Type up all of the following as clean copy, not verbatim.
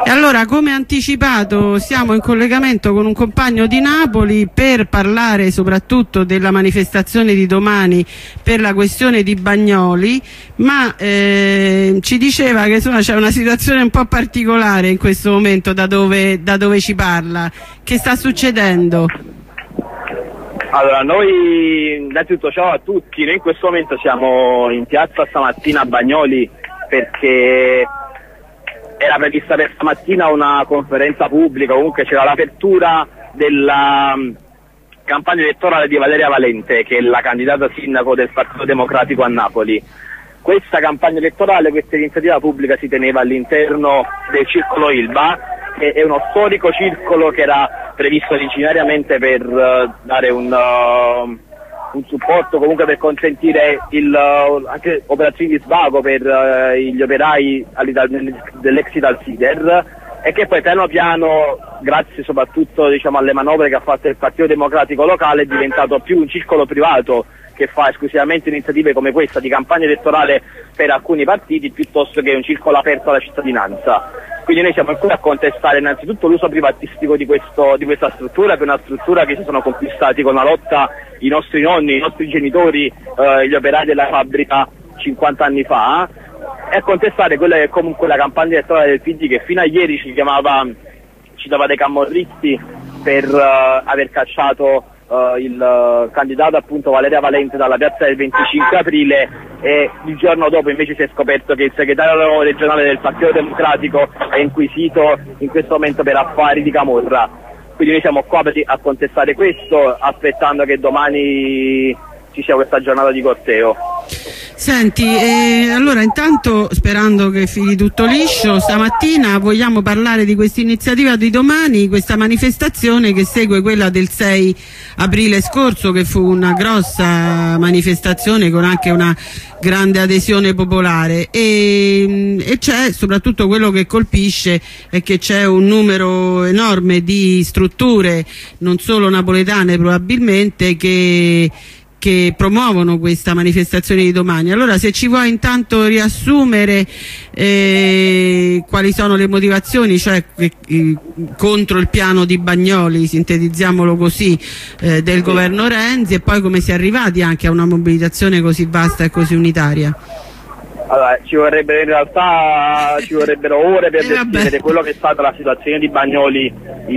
E allora, come anticipato, siamo in collegamento con un compagno di Napoli per parlare soprattutto della manifestazione di domani per la questione di Bagnoli, ma ci diceva che c'è una situazione un po' particolare in questo momento da dove ci parla. Che sta succedendo? Allora, noi innanzitutto ciao a tutti, noi in questo momento siamo in piazza stamattina a Bagnoli perché era prevista per stamattina una conferenza pubblica, comunque c'era l'apertura della campagna elettorale di Valeria Valente, che è la candidata sindaco del Partito Democratico a Napoli. Questa campagna elettorale, questa iniziativa pubblica si teneva all'interno del Circolo Ilva, che è uno storico circolo che era previsto originariamente per dare un supporto, comunque per consentire anche operazioni di svago per gli operai dell'ex Italsider, e che poi piano piano, grazie soprattutto alle manovre che ha fatto il Partito Democratico locale, è diventato più un circolo privato che fa esclusivamente iniziative come questa di campagna elettorale per alcuni partiti, piuttosto che un circolo aperto alla cittadinanza. Quindi noi siamo qui a contestare innanzitutto l'uso privatistico di questa struttura, che è una struttura che si sono conquistati con la lotta i nostri nonni, i nostri genitori, gli operai della fabbrica 50 anni fa, e a contestare quella che è comunque la campagna elettorale del PD, che fino a ieri ci dava dei camorristi per aver cacciato il candidato appunto Valeria Valente dalla piazza del 25 aprile, e il giorno dopo invece si è scoperto che il segretario regionale del Partito Democratico è inquisito in questo momento per affari di camorra. Quindi noi siamo qua a contestare questo, aspettando che domani ci sia questa giornata di corteo. Senti, allora intanto, sperando che fili tutto liscio, stamattina vogliamo parlare di questa iniziativa di domani, questa manifestazione che segue quella del 6 aprile scorso, che fu una grossa manifestazione con anche una grande adesione popolare, e c'è soprattutto quello che colpisce è che c'è un numero enorme di strutture, non solo napoletane probabilmente, che promuovono questa manifestazione di domani. Allora, se ci vuoi intanto riassumere quali sono le motivazioni, cioè contro il piano di Bagnoli, sintetizziamolo così, del governo Renzi, e poi come si è arrivati anche a una mobilitazione così vasta e così unitaria. Allora, ci vorrebbero ore per descrivere quello che è stata la situazione di Bagnoli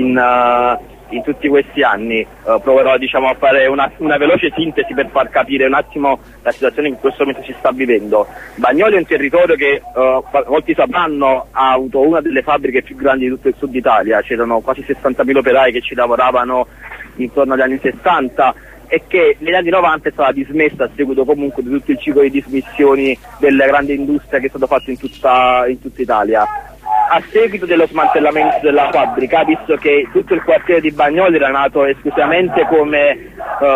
in tutti questi anni. Proverò a fare una veloce sintesi per far capire un attimo la situazione che in questo momento si sta vivendo. Bagnoli è un territorio che molti sapranno ha avuto una delle fabbriche più grandi di tutto il sud Italia, c'erano quasi 60.000 operai che ci lavoravano intorno agli anni 60, e che negli anni 90 è stata dismessa a seguito comunque di tutto il ciclo di dismissioni delle grandi industrie che è stato fatto in tutta Italia. A seguito dello smantellamento della fabbrica, visto che tutto il quartiere di Bagnoli era nato esclusivamente come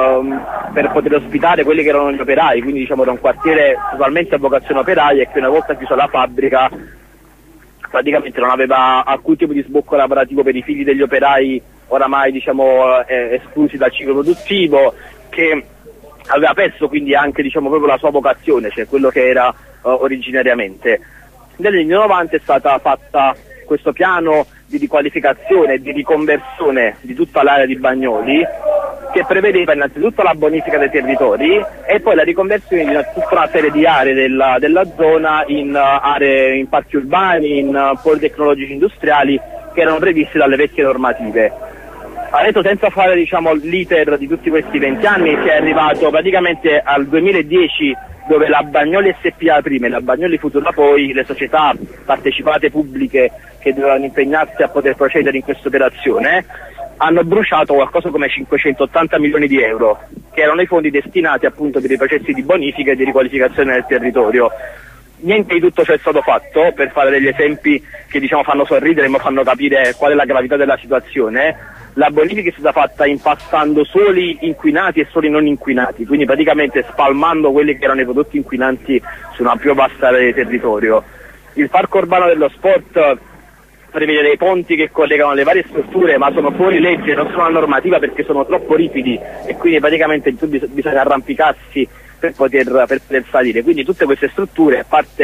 per poter ospitare quelli che erano gli operai, quindi era un quartiere totalmente a vocazione operaia, e che una volta chiusa la fabbrica praticamente non aveva alcun tipo di sbocco lavorativo per i figli degli operai oramai esclusi dal ciclo produttivo, che aveva perso quindi anche proprio la sua vocazione, cioè quello che era originariamente. Negli anni 90 è stata fatta questo piano di riqualificazione e di riconversione di tutta l'area di Bagnoli, che prevedeva innanzitutto la bonifica dei territori e poi la riconversione di tutta una serie di aree della zona in parchi urbani, in poli tecnologici industriali che erano previsti dalle vecchie normative. Adesso, senza fare l'iter di tutti questi 20 anni, si è arrivato praticamente al 2010, dove la Bagnoli SPA prima e la Bagnoli Futura poi, le società partecipate pubbliche che dovevano impegnarsi a poter procedere in questa operazione, hanno bruciato qualcosa come 580 milioni di euro, che erano i fondi destinati appunto per i processi di bonifica e di riqualificazione del territorio. Niente di tutto ciò è stato fatto, per fare degli esempi che fanno sorridere ma fanno capire qual è la gravità della situazione. La bonifica è stata fatta impastando soli inquinati e soli non inquinati, quindi praticamente spalmando quelli che erano i prodotti inquinanti su una più vasta area di territorio. Il parco urbano dello sport prevede dei ponti che collegano le varie strutture, ma sono fuori legge, non sono una normativa perché sono troppo ripidi, e quindi praticamente bisogna arrampicarsi per poter salire. Quindi tutte queste strutture, a parte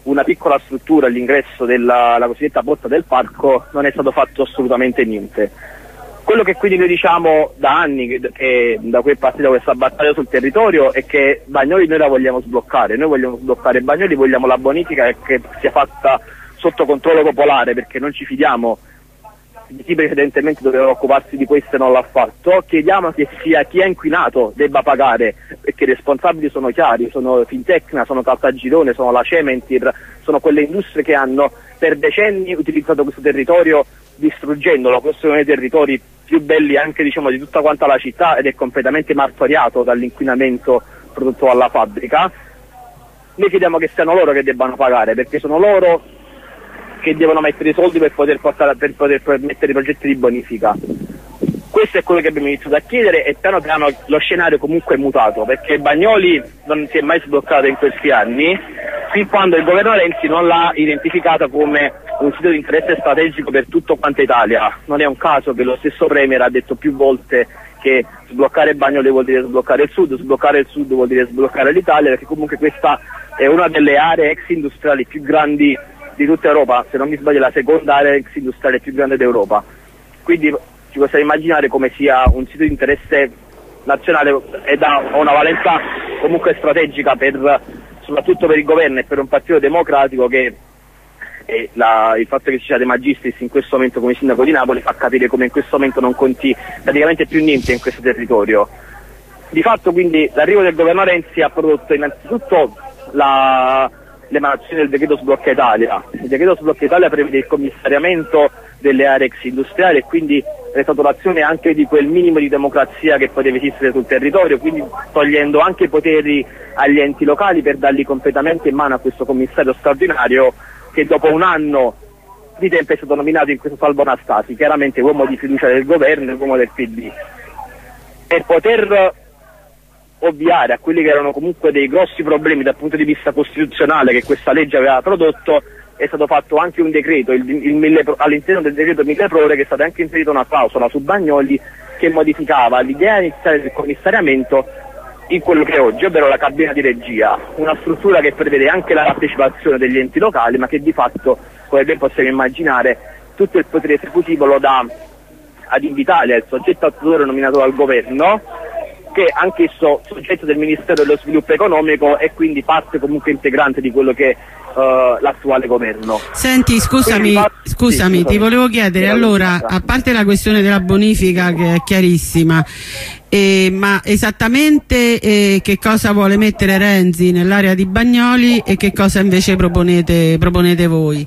una piccola struttura all'ingresso della cosiddetta porta del parco, non è stato fatto assolutamente niente. Quello che quindi noi diciamo da anni, che da cui è partita questa battaglia sul territorio, è che Bagnoli noi la vogliamo sbloccare, noi vogliamo sbloccare Bagnoli, vogliamo la bonifica e che sia fatta sotto controllo popolare, perché non ci fidiamo di chi precedentemente doveva occuparsi di questo e non l'ha fatto. Chiediamo che sia chi ha inquinato debba pagare, perché i responsabili sono chiari, sono Fintecna, sono Caltagirone, sono la Cementir, sono quelle industrie che hanno per decenni utilizzato questo territorio distruggendolo. Questo è uno dei territori più belli anche di tutta quanta la città ed è completamente martoriato dall'inquinamento prodotto dalla fabbrica. Noi chiediamo che siano loro che debbano pagare, perché sono loro che devono mettere i soldi per poter mettere i progetti di bonifica. Questo è quello che abbiamo iniziato a chiedere e piano piano lo scenario comunque è mutato, perché Bagnoli non si è mai sbloccato in questi anni, fin quando il governo Renzi non l'ha identificata come un sito di interesse strategico per tutto quanto Italia. Non è un caso che lo stesso Premier ha detto più volte che sbloccare Bagnoli vuol dire sbloccare il sud vuol dire sbloccare l'Italia, perché comunque questa è una delle aree ex industriali più grandi di tutta Europa, se non mi sbaglio la seconda area ex industriale più grande d'Europa. Quindi ci possiamo immaginare come sia un sito di interesse nazionale ed ha una valenza comunque strategica soprattutto per il governo e per un partito democratico che il fatto che ci sia De Magistris in questo momento come sindaco di Napoli fa capire come in questo momento non conti praticamente più niente in questo territorio. Di fatto quindi l'arrivo del governo Renzi ha prodotto innanzitutto l'emanazione del decreto Sblocca Italia. Il decreto Sblocca Italia prevede il commissariamento delle aree ex industriali e quindi restaurazione anche di quel minimo di democrazia che poteva esistere sul territorio, quindi togliendo anche i poteri agli enti locali per darli completamente in mano a questo commissario straordinario che dopo un anno di tempo è stato nominato in questo Salvo Anastasi, chiaramente uomo di fiducia del governo e uomo del PD. Per poter ovviare a quelli che erano comunque dei grossi problemi dal punto di vista costituzionale che questa legge aveva prodotto, è stato fatto anche un decreto, all'interno del decreto Mille Proroghe che è stata anche inserita una clausola su Bagnoli che modificava l'idea iniziale del commissariamento in quello che è oggi, ovvero la cabina di regia, una struttura che prevede anche la partecipazione degli enti locali, ma che di fatto, come ben possiamo immaginare, tutto il potere esecutivo lo dà ad Invitalia, il soggetto attuatore nominato dal governo, che è anch'esso soggetto del Ministero dello Sviluppo Economico e quindi parte comunque integrante di quello che è l'attuale governo. Senti, scusami, sì, ti volevo chiedere, allora, a parte la questione della bonifica che è chiarissima, ma esattamente che cosa vuole mettere Renzi nell'area di Bagnoli e che cosa invece proponete voi?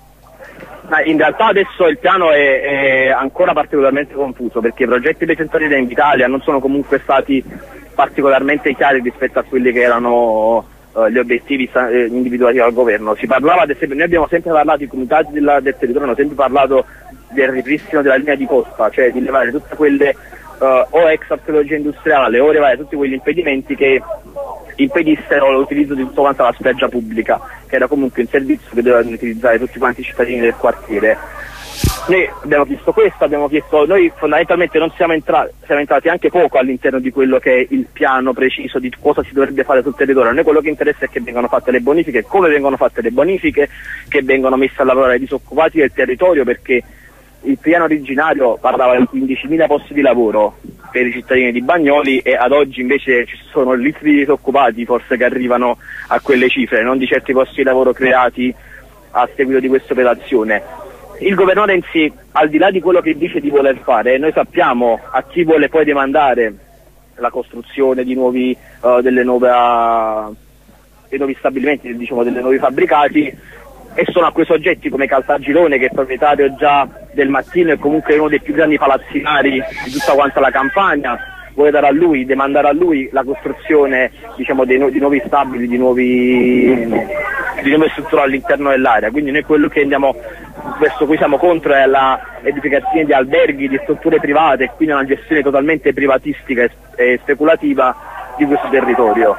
In realtà adesso il piano è ancora particolarmente confuso, perché i progetti presentati da Invitalia non sono comunque stati particolarmente chiari rispetto a quelli che erano gli obiettivi individuati dal governo. Si parlava, ad esempio, noi abbiamo sempre parlato, i comitati del territorio hanno sempre parlato del ripristino della linea di costa, cioè di levare tutte quelle o ex archeologia industriale o levare tutti quegli impedimenti che impedissero l'utilizzo di tutta quanta la spiaggia pubblica, che era comunque un servizio che dovevano utilizzare tutti quanti i cittadini del quartiere. Noi abbiamo chiesto questo, noi fondamentalmente non siamo entrati anche poco all'interno di quello che è il piano preciso di cosa si dovrebbe fare sul territorio. A noi quello che interessa è che vengano fatte le bonifiche, come vengono fatte le bonifiche, che vengano messe a lavorare i disoccupati del territorio, perché il piano originario parlava di 15.000 posti di lavoro per i cittadini di Bagnoli e ad oggi invece ci sono litri di disoccupati forse che arrivano a quelle cifre, non di certi posti di lavoro creati a seguito di questa operazione. Il governo Renzi, al di là di quello che dice di voler fare, noi sappiamo a chi vuole poi demandare la costruzione di nuovi stabilimenti, diciamo, dei nuovi fabbricati, e sono a quei soggetti come Caltagirone, che è proprietario già del Mattino e comunque uno dei più grandi palazzinari di tutta quanta la Campania, vuole demandare a lui la costruzione, diciamo, di nuovi stabili, di nuove strutture all'interno dell'area. Quindi noi quello che verso cui siamo contro è la edificazione di alberghi, di strutture private, e quindi una gestione totalmente privatistica e speculativa di questo territorio.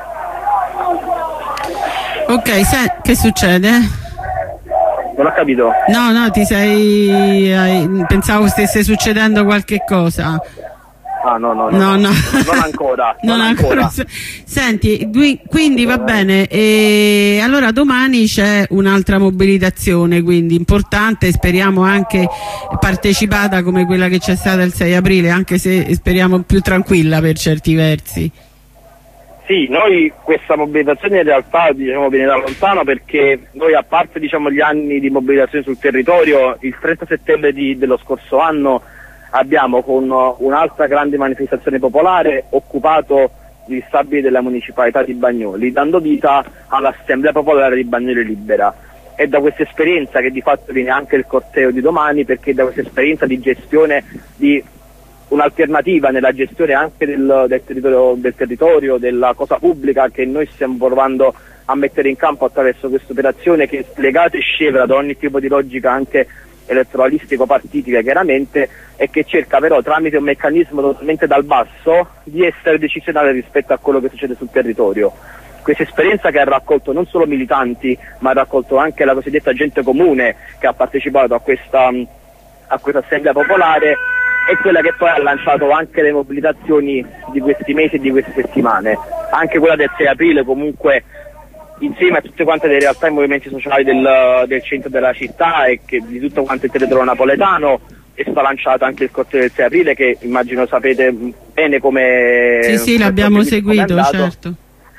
Ok, che succede? Non ho capito. No, pensavo stesse succedendo qualche cosa. Ah, no, non ancora. Non ancora. Senti, quindi va bene, e allora domani c'è un'altra mobilitazione, quindi importante, speriamo anche partecipata come quella che c'è stata il 6 aprile, anche se speriamo più tranquilla per certi versi. Sì, noi questa mobilitazione in realtà viene da lontano, perché noi, a parte gli anni di mobilitazione sul territorio, il 30 settembre dello scorso anno abbiamo, con un'altra grande manifestazione popolare, occupato gli stabili della municipalità di Bagnoli, dando vita all'Assemblea Popolare di Bagnoli Libera. È da questa esperienza che di fatto viene anche il corteo di domani, perché è da questa esperienza di gestione, di un'alternativa nella gestione anche del territorio, della cosa pubblica, che noi stiamo provando a mettere in campo attraverso questa operazione, che è spiegata e scevra da ogni tipo di logica anche elettoralistico partitica, chiaramente, e che cerca però, tramite un meccanismo totalmente dal basso, di essere decisionale rispetto a quello che succede sul territorio. Questa esperienza, che ha raccolto non solo militanti, ma ha raccolto anche la cosiddetta gente comune che ha partecipato a questa assemblea popolare, è quella che poi ha lanciato anche le mobilitazioni di questi mesi e di queste settimane. Anche quella del 6 aprile, comunque, insieme a tutte quante le realtà e movimenti sociali del centro della città e di tutto quanto il territorio napoletano, è stata lanciata anche il corteo del 6 aprile, che immagino sapete bene come... Sì, l'abbiamo seguito, certo.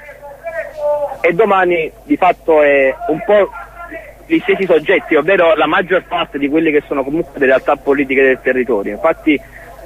E domani di fatto è un po' gli stessi soggetti, ovvero la maggior parte di quelli che sono comunque le realtà politiche del territorio. Infatti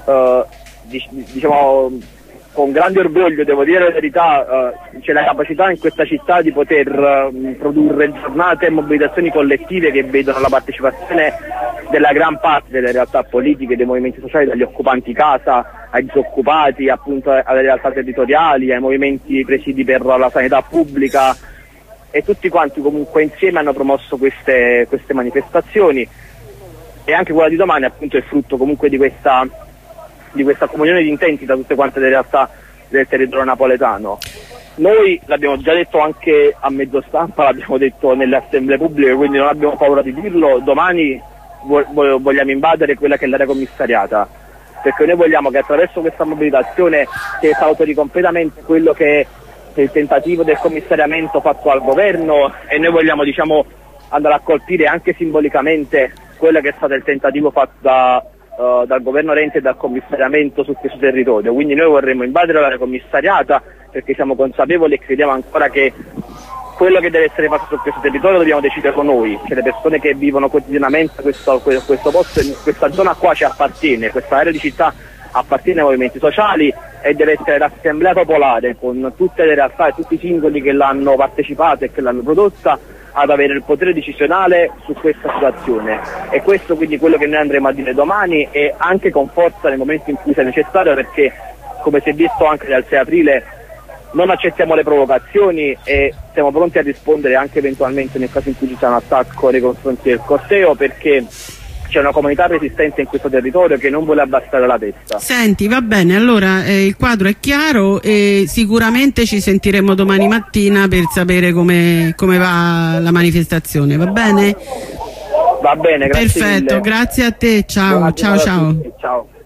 diciamo, con grande orgoglio, devo dire la verità, c'è la capacità in questa città di poter produrre giornate e mobilitazioni collettive che vedono la partecipazione della gran parte delle realtà politiche, dei movimenti sociali, dagli occupanti casa ai disoccupati, appunto alle realtà territoriali, ai movimenti presidi per la sanità pubblica, e tutti quanti comunque insieme hanno promosso queste manifestazioni. E anche quella di domani, appunto, è frutto comunque di questa comunione di intenti da tutte quante le realtà del territorio napoletano. Noi l'abbiamo già detto anche a mezzo stampa, l'abbiamo detto nelle assemblee pubbliche, quindi non abbiamo paura di dirlo: domani vogliamo invadere quella che è l'area commissariata, perché noi vogliamo che attraverso questa mobilitazione si esautori completamente quello che è il tentativo del commissariamento fatto al governo, e noi vogliamo, diciamo, andare a colpire anche simbolicamente quello che è stato il tentativo fatto dal governo Renzi e dal commissariamento su questo territorio. Quindi noi vorremmo invadere l'area commissariata, perché siamo consapevoli e crediamo ancora che quello che deve essere fatto su questo territorio dobbiamo deciderlo noi, cioè le persone che vivono quotidianamente questo posto, questa zona qua ci appartiene, questa area di città appartiene ai movimenti sociali, e deve essere l'assemblea popolare, con tutte le realtà e tutti i singoli che l'hanno partecipata e che l'hanno prodotta, ad avere il potere decisionale su questa situazione. E questo quindi quello che noi andremo a dire domani, e anche con forza nel momento in cui sia necessario, perché, come si è visto anche dal 6 aprile, non accettiamo le provocazioni e siamo pronti a rispondere anche eventualmente nel caso in cui ci sia un attacco nei confronti del corteo, perché c'è una comunità resistente in questo territorio che non vuole abbassare la testa. Senti, va bene, allora il quadro è chiaro e sicuramente ci sentiremo domani mattina per sapere come va la manifestazione, va bene? Va bene, grazie. Perfetto, mille. Grazie a te, ciao. Ciao.